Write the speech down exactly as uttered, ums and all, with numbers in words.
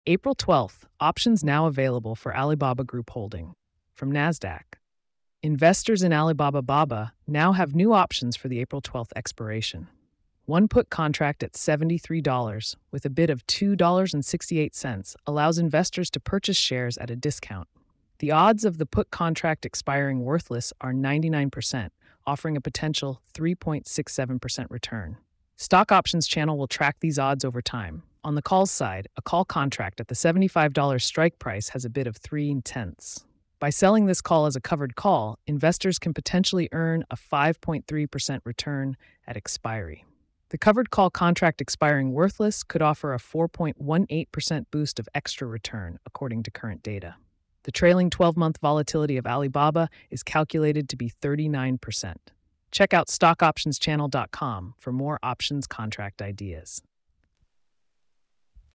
April twelfth, options now available for Alibaba Group Holding. From NASDAQ. Investors in Alibaba Baba now have new options for the April twelfth expiration. One put contract at seventy-three dollars with a bid of two dollars and sixty-eight cents allows investors to purchase shares at a discount. The odds of the put contract expiring worthless are ninety-nine percent, offering a potential three point six seven percent return. Stock Options Channel will track these odds over time. On the calls side, a call contract at the seventy-five dollars strike price has a bid of three tenths. By selling this call as a covered call, investors can potentially earn a five point three percent return at expiry. The covered call contract expiring worthless could offer a four point one eight percent boost of extra return, according to current data. The trailing twelve-month volatility of Alibaba is calculated to be thirty-nine percent. Check out stock options channel dot com for more options contract ideas.